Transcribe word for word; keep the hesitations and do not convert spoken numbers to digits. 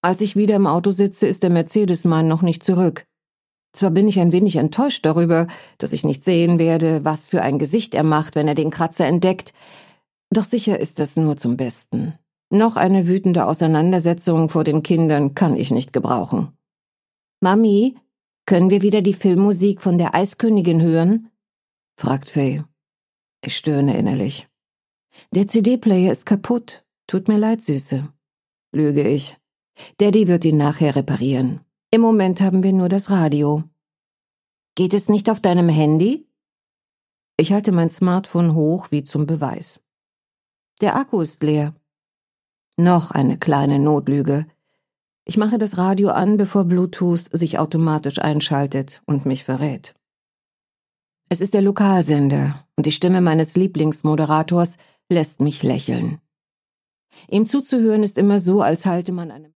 Als ich wieder im Auto sitze, ist der Mercedes-Mann noch nicht zurück. Zwar bin ich ein wenig enttäuscht darüber, dass ich nicht sehen werde, was für ein Gesicht er macht, wenn er den Kratzer entdeckt, doch sicher ist das nur zum Besten. Noch eine wütende Auseinandersetzung vor den Kindern kann ich nicht gebrauchen. »Mami, können wir wieder die Filmmusik von der Eiskönigin hören?« fragt Faye. Ich stöhne innerlich. »Der C D-Player ist kaputt. Tut mir leid, Süße«, lüge ich. »Daddy wird ihn nachher reparieren. Im Moment haben wir nur das Radio.« »Geht es nicht auf deinem Handy?« Ich halte mein Smartphone hoch wie zum Beweis. »Der Akku ist leer.« Noch eine kleine Notlüge. Ich mache das Radio an, bevor Bluetooth sich automatisch einschaltet und mich verrät. Es ist der Lokalsender und die Stimme meines Lieblingsmoderators lässt mich lächeln. Ihm zuzuhören ist immer so, als halte man einem